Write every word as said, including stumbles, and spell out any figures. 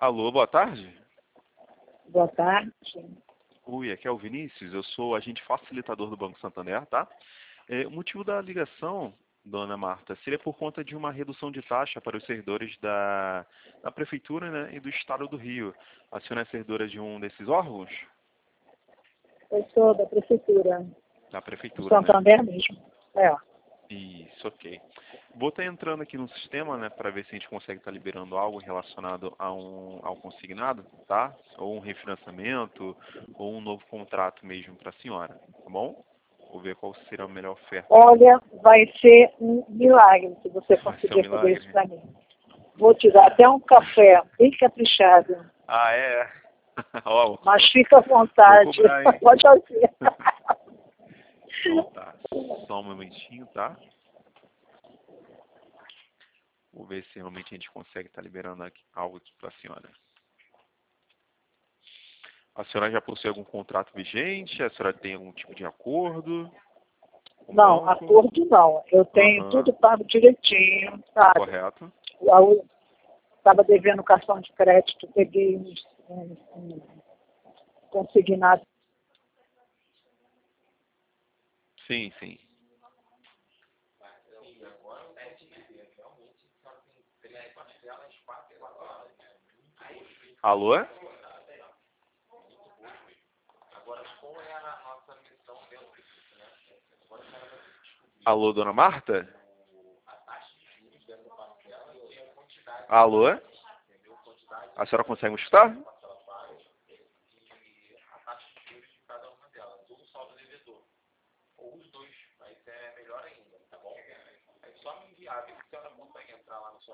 Alô, boa tarde. Boa tarde. Oi, aqui é o Vinícius, eu sou agente facilitador do Banco Santander, tá? É, o motivo da ligação, dona Marta, seria por conta de uma redução de taxa para os servidores da, da Prefeitura, né, e do Estado do Rio. A senhora é servidora de um desses órgãos? Eu sou da Prefeitura. Da Do Prefeitura, né? Santander mesmo. É. Isso, ok. Vou estar entrando aqui no sistema, né, para ver se a gente consegue estar liberando algo relacionado a um, ao consignado, tá? Ou um refinanciamento, ou um novo contrato mesmo para a senhora, tá bom? Vou ver qual será a melhor oferta. Olha, vai ser um milagre se você Vai ser um conseguir fazer isso milagre. para mim. Vou te dar até um café bem caprichado. Ah, é? Ó, Mas fica à vou vontade. cobrar, hein? Pode fazer. Então tá, só um momentinho, tá? Vou ver se realmente a gente consegue estar liberando aqui, algo aqui para a senhora. A senhora já possui algum contrato vigente? A senhora tem algum tipo de acordo com o Não, banco? acordo não. Eu tenho Aham. tudo pago direitinho, sabe? Correto. Estava devendo cartão de crédito, peguei um, um, um consignado. Sim, sim. Alô? Alô, dona Marta? Alô? A senhora consegue me escutar?